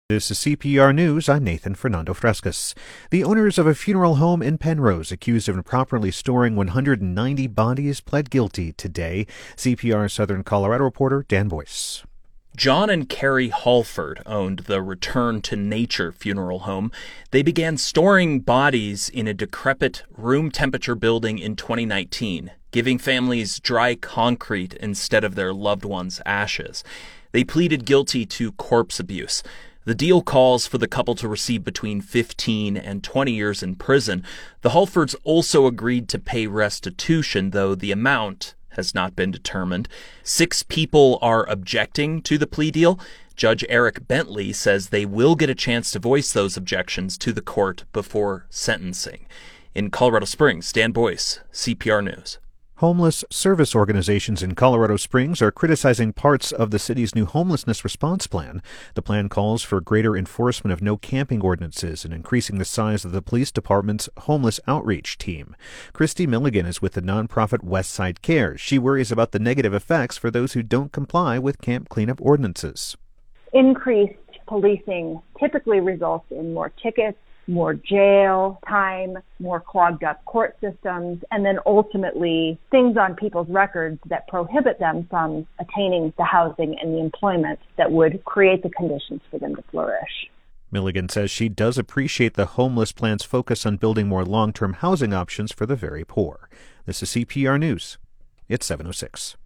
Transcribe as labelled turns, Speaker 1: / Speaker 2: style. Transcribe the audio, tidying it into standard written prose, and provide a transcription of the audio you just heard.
Speaker 1: This is CPR News. I'm Nathan Fernando Frescas. The owners of a funeral home in Penrose accused of improperly storing 190 bodies pled guilty today. CPR Southern Colorado reporter Dan Boyce.
Speaker 2: John and Carrie Halford owned the Return to Nature funeral home. They began storing bodies in a decrepit room-temperature building in 2019, giving families dry concrete instead of their loved ones' ashes. They pleaded guilty to corpse abuse. The deal calls for the couple to receive between 15 and 20 years in prison. The Halfords also agreed to pay restitution, though the amount has not been determined. 6 people are objecting to the plea deal. Judge Eric Bentley says they will get a chance to voice those objections to the court before sentencing. In Colorado Springs, Dan Boyce, CPR News.
Speaker 1: Homeless service organizations in Colorado Springs are criticizing parts of the city's new homelessness response plan. The plan calls for greater enforcement of no camping ordinances and increasing the size of the police department's homeless outreach team. Christy Milligan is with the nonprofit Westside Cares. She worries about the negative effects for those who don't comply with camp cleanup ordinances.
Speaker 3: Increased policing typically results in more tickets, more jail time, more clogged up court systems, and then ultimately things on people's records that prohibit them from attaining the housing and the employment that would create the conditions for them to flourish.
Speaker 1: Milligan says she does appreciate the homeless plan's focus on building more long-term housing options for the very poor. This is CPR News. It's 7:06.